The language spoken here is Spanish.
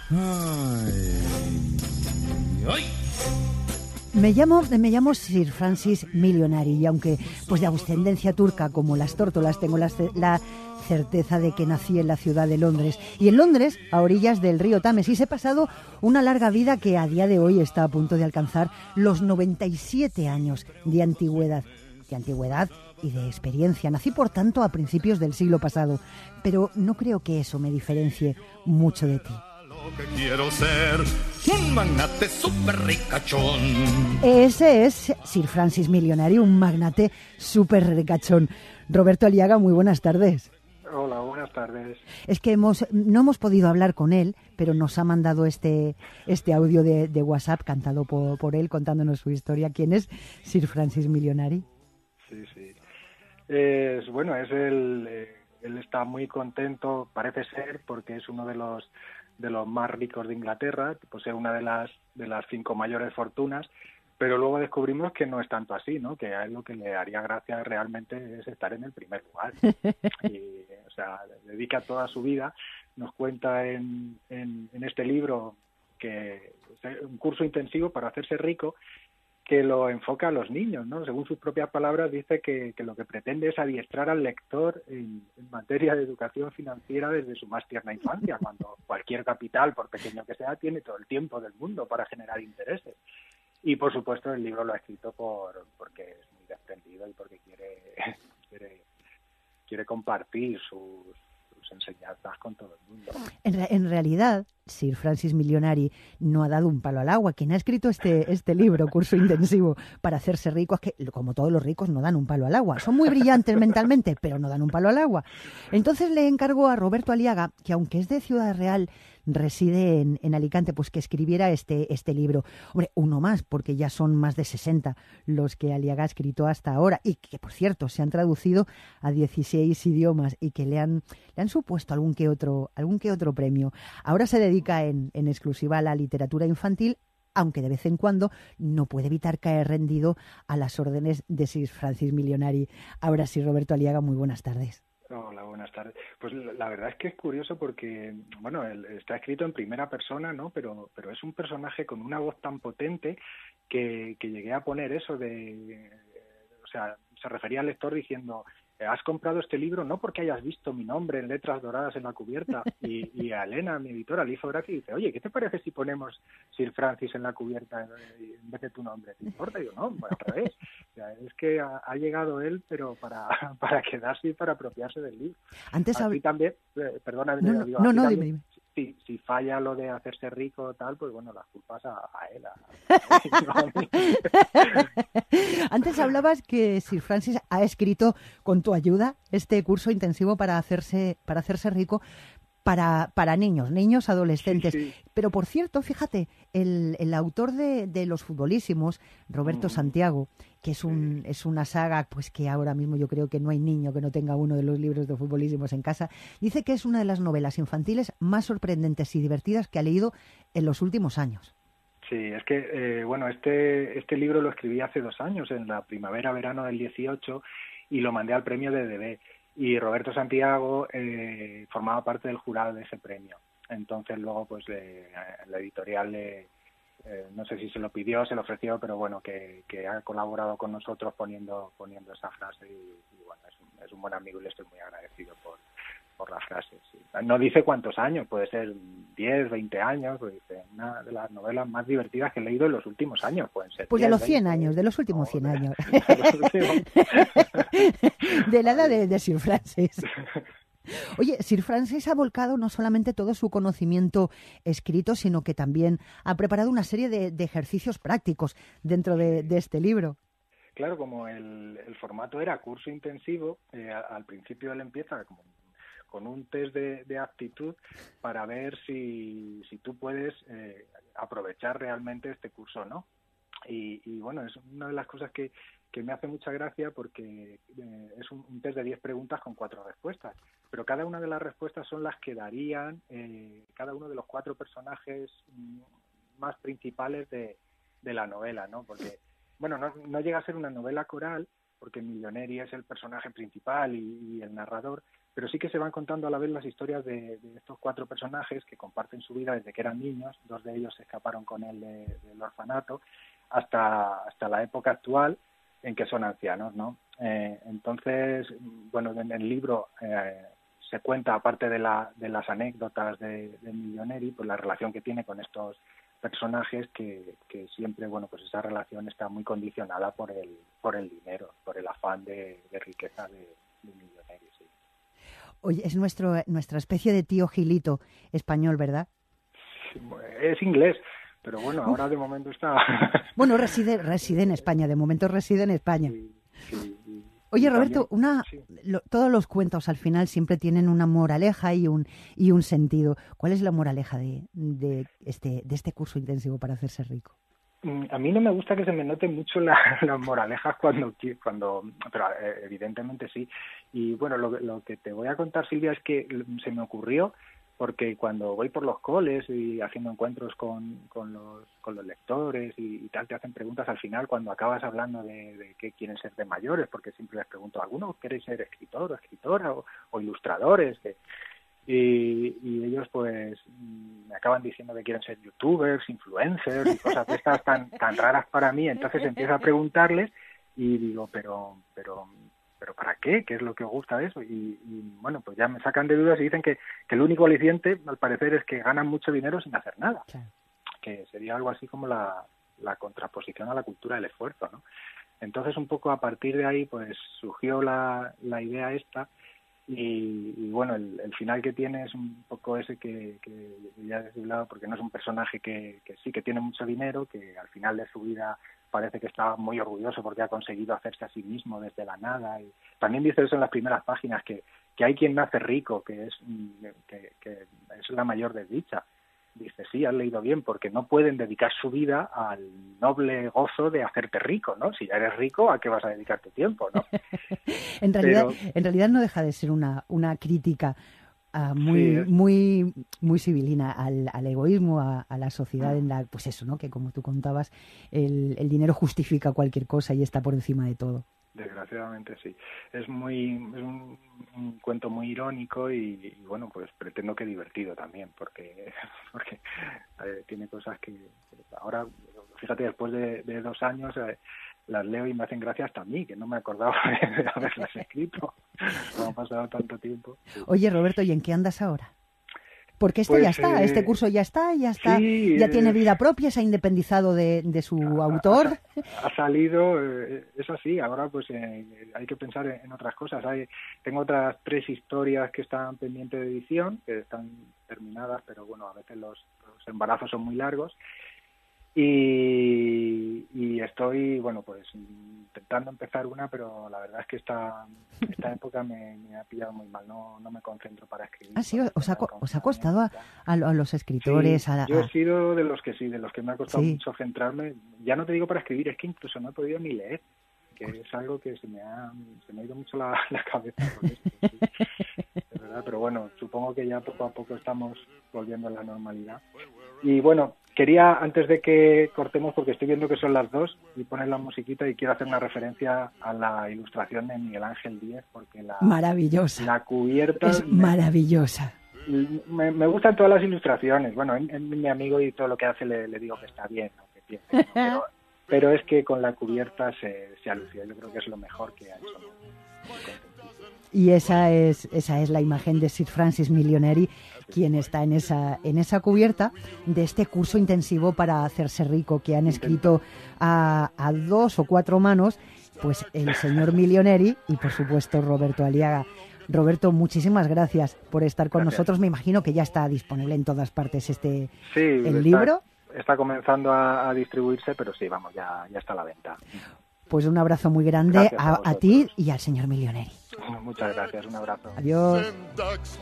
Ay, ay. Me llamo Sir Francis Millionary y aunque pues de ascendencia turca como las tórtolas tengo la certeza de que nací en la ciudad de Londres y en Londres a orillas del río Támesis he pasado una larga vida que a día de hoy está a punto de alcanzar los 97 años de antigüedad y de experiencia. Nací por tanto a principios del siglo pasado, pero no creo que eso me diferencie mucho de ti. Que quiero ser un magnate súper ricachón. Ese es Sir Francis Millionary, un magnate súper ricachón. Roberto Aliaga, muy buenas tardes. Hola, buenas tardes. Es que no hemos podido hablar con él, pero nos ha mandado este audio de WhatsApp cantado por él, contándonos su historia. ¿Quién es Sir Francis Millionary? Sí. Bueno, él está muy contento, parece ser, porque es uno de los más ricos de Inglaterra, posee una de las 5 mayores fortunas, pero luego descubrimos que no es tanto así, ¿no? Que a él lo que le haría gracia realmente es estar en el primer lugar. Y, o sea, dedica toda su vida, nos cuenta en este libro que es un curso intensivo para hacerse rico, que lo enfoca a los niños, ¿no? Según sus propias palabras, dice que lo que pretende es adiestrar al lector en materia de educación financiera desde su más tierna infancia, cuando cualquier capital, por pequeño que sea, tiene todo el tiempo del mundo para generar intereses. Y, por supuesto, el libro lo ha escrito porque es muy desprendido y porque quiere compartir sus enseñanzas con todo el mundo. En realidad, Sir Francis Millionary no ha dado un palo al agua. Quien ha escrito este libro, Curso Intensivo para Hacerse Rico, es que, como todos los ricos, no dan un palo al agua. Son muy brillantes mentalmente, pero no dan un palo al agua. Entonces le encargó a Roberto Aliaga, que aunque es de Ciudad Real, reside en Alicante, pues que escribiera este libro. Hombre, uno más, porque ya son más de 60 los que Aliaga ha escrito hasta ahora y que, por cierto, se han traducido a 16 idiomas y que le han supuesto algún que otro premio. Ahora se dedica en exclusiva a la literatura infantil, aunque de vez en cuando no puede evitar caer rendido a las órdenes de Sir Francis Millionary. Ahora sí, Roberto Aliaga, muy buenas tardes. Hola, buenas tardes. Pues la verdad es que es curioso porque, bueno, él está escrito en primera persona, ¿no? Pero es un personaje con una voz tan potente que llegué a poner eso o sea, se refería al lector diciendo: has comprado este libro no porque hayas visto mi nombre en letras doradas en la cubierta. Y a Elena, mi editora, le hizo gracia y dice: oye, ¿qué te parece si ponemos Sir Francis en la cubierta en vez de tu nombre? ¿Te importa? Y yo, no, bueno, al revés. O sea, es que ha llegado él, pero para quedarse y para apropiarse del libro. Antes así también, perdona, dime. Si falla lo de hacerse rico o tal, pues bueno, las culpas a él. Antes hablabas que Sir Francis ha escrito con tu ayuda este curso intensivo para hacerse rico para niños, adolescentes. Sí. Pero por cierto, fíjate, el autor de Los Futbolísimos, Roberto Santiago, que es una saga pues que ahora mismo yo creo que no hay niño que no tenga uno de los libros de Futbolísimos en casa, dice que es una de las novelas infantiles más sorprendentes y divertidas que ha leído en los últimos años. Sí, es que, bueno, este libro lo escribí hace 2 años, en la primavera-verano del 18, y lo mandé al premio de DB. Y Roberto Santiago formaba parte del jurado de ese premio. Entonces luego pues la editorial no sé si se lo pidió, se lo ofreció, pero bueno, que ha colaborado con nosotros poniendo esa frase y bueno, es un buen amigo y le estoy muy agradecido por la frase. Sí. No dice cuántos años, puede ser 10, 20 años, pues dice, una de las novelas más divertidas que he leído en los últimos años, pueden ser. Pues 10, de los 100 años, de los últimos 100 años. De la edad de Sir Francis. Oye, Sir Francis ha volcado no solamente todo su conocimiento escrito, sino que también ha preparado una serie de ejercicios prácticos dentro de este libro. Claro, como el formato era curso intensivo, al principio él empieza con un test de aptitud para ver si tú puedes aprovechar realmente este curso o no. Y bueno, es una de las cosas que me hace mucha gracia porque es un test de 10 preguntas con 4 respuestas, pero cada una de las respuestas son las que darían cada uno de los 4 personajes más principales de la novela, ¿no? Porque, bueno, no llega a ser una novela coral, porque Millionary es el personaje principal y el narrador, pero sí que se van contando a la vez las historias de estos 4 personajes que comparten su vida desde que eran niños. 2 de ellos se escaparon con él del orfanato hasta la época actual en que son ancianos, ¿no? Entonces, bueno, en el libro se cuenta, aparte de las anécdotas de Millionary, pues la relación que tiene con estos personajes que siempre, bueno, pues esa relación está muy condicionada por el dinero, por el afán de riqueza de Millionary, sí. Oye, es nuestra especie de tío Gilito español, ¿verdad? Sí, es inglés, pero bueno, ahora de momento está... Bueno, reside en España, de momento reside en España. Sí. Oye, Roberto, sí. Todos los cuentos al final siempre tienen una moraleja y un sentido. ¿Cuál es la moraleja de este curso intensivo para hacerse rico? A mí no me gusta que se me noten mucho las moralejas cuando, pero evidentemente sí. Y bueno, lo que te voy a contar, Silvia, es que se me ocurrió porque cuando voy por los coles y haciendo encuentros con los lectores y tal, te hacen preguntas al final cuando acabas hablando de qué quieren ser de mayores, porque siempre les pregunto, ¿algunos queréis ser escritor o escritora o ilustradores? Y ellos pues me acaban diciendo que quieren ser youtubers, influencers y cosas de estas tan raras para mí. Entonces empiezo a preguntarles y digo, pero ¿para qué? ¿Qué es lo que os gusta de eso? Y bueno, pues ya me sacan de dudas y dicen que el único aliciente, al parecer, es que ganan mucho dinero sin hacer nada. Claro. Que sería algo así como la contraposición a la cultura del esfuerzo, ¿no? Entonces, un poco a partir de ahí, pues surgió la idea esta. Y bueno, el final que tiene es un poco ese que ya he desvelado, porque no es un personaje que sí que tiene mucho dinero, que al final de su vida parece que está muy orgulloso porque ha conseguido hacerse a sí mismo desde la nada. Y también dice eso en las primeras páginas, que hay quien nace rico, que es la mayor desdicha. Dice, sí, has leído bien, porque no pueden dedicar su vida al noble gozo de hacerte rico, ¿no? Si ya eres rico, ¿a qué vas a dedicar tu tiempo, no? En realidad no deja de ser una crítica muy civilina al egoísmo, a la sociedad en la, pues eso, ¿no? Que como tú contabas, el dinero justifica cualquier cosa y está por encima de todo. Desgraciadamente sí. Es un cuento muy irónico y bueno, pues pretendo que divertido también, porque tiene cosas que ahora, fíjate, después de 2 años las leo y me hacen gracia hasta a mí, que no me acordaba de haberlas escrito. No ha pasado tanto tiempo. Oye, Roberto, ¿y en qué andas ahora? Porque ya está, este curso ya está, sí, ya tiene vida propia, se ha independizado de su autor. Ha salido, es así, ahora pues hay que pensar en otras cosas. Tengo otras 3 historias que están pendientes de edición, que están terminadas, pero bueno, a veces los embarazos son muy largos. Y estoy, bueno, pues intentando empezar una, pero la verdad es que esta época me ha pillado muy mal, no me concentro para escribir. Ah, sí, os ha costado a los escritores. Sí, yo he sido de los que me ha costado mucho centrarme. Ya no te digo para escribir, es que incluso no he podido ni leer, que es algo que se me ha ido mucho la cabeza con esto. Sí. De verdad, pero bueno, supongo que ya poco a poco estamos volviendo a la normalidad. Y bueno, quería, antes de que cortemos, porque estoy viendo que son las 2 y pones la musiquita, y quiero hacer una referencia a la ilustración de Miguel Ángel Díez, porque maravillosa. La cubierta es maravillosa. Me gustan todas las ilustraciones. Bueno, en mi amigo y todo lo que hace le digo que está bien, ¿no? Que piense, ¿no? Pero es que con la cubierta se alució. Yo creo que es lo mejor que ha hecho. Y esa es la imagen de Sir Francis Millionary, quien está en esa cubierta de este curso intensivo para hacerse rico, que han escrito a 2 o 4 manos, pues el señor Millionary y por supuesto Roberto Aliaga. Roberto, muchísimas gracias por estar con nosotros. Me imagino que ya está disponible en todas partes el libro. Está comenzando a distribuirse, pero sí, vamos, ya está a la venta. Pues un abrazo muy grande a ti y al señor Millionary. Muchas gracias, un abrazo. Adiós.